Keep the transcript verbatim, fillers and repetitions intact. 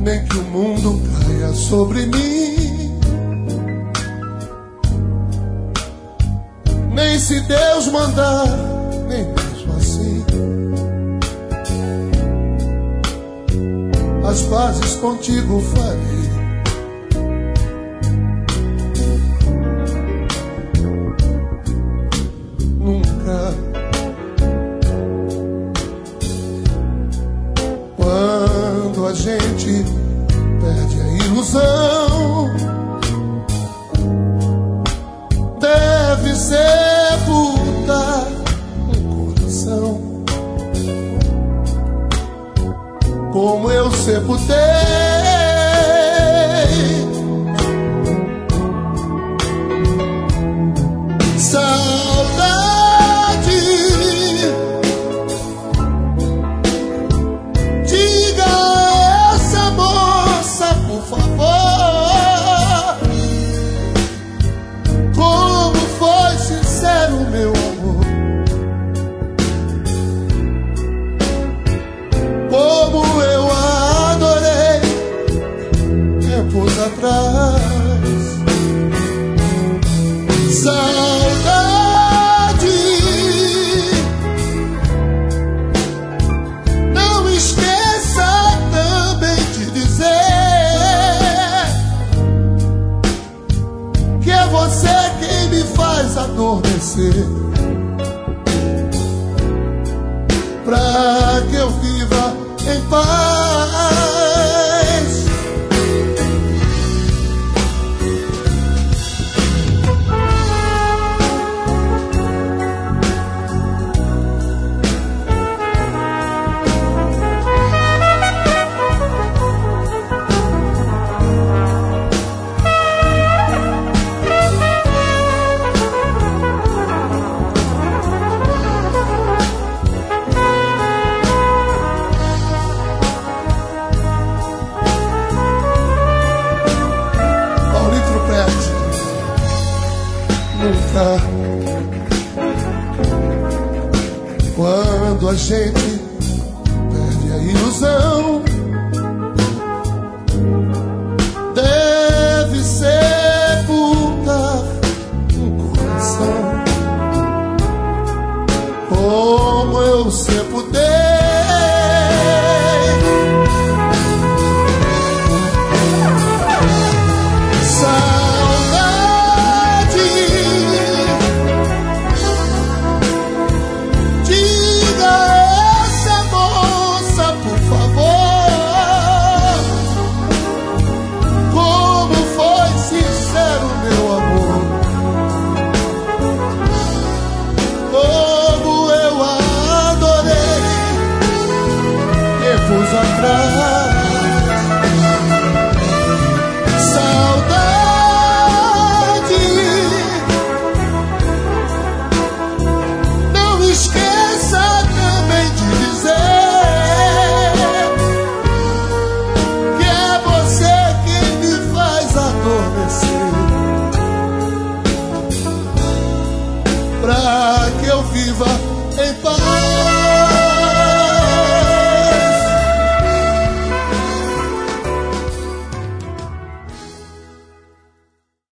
nem que o mundo caia sobre mim, nem se Deus mandar, nem mesmo assim. As pazes contigo farei. Nunca. Quando a gente perde a ilusão, deve sepultar um coração, como eu sepultei. Saudade, diga a essa moça, por favor, como foi sincero meu amor, como eu a adorei tempos atrás. Saudade, não esqueça também de dizer que é você quem me faz adormecer, pra que eu viva em paz. Quando a gente perde a ilusão, deve sepultar um coração, como eu sepultei. Saudade, não esqueça também de dizer que é você quem me faz adormecer, pra que eu viva em paz.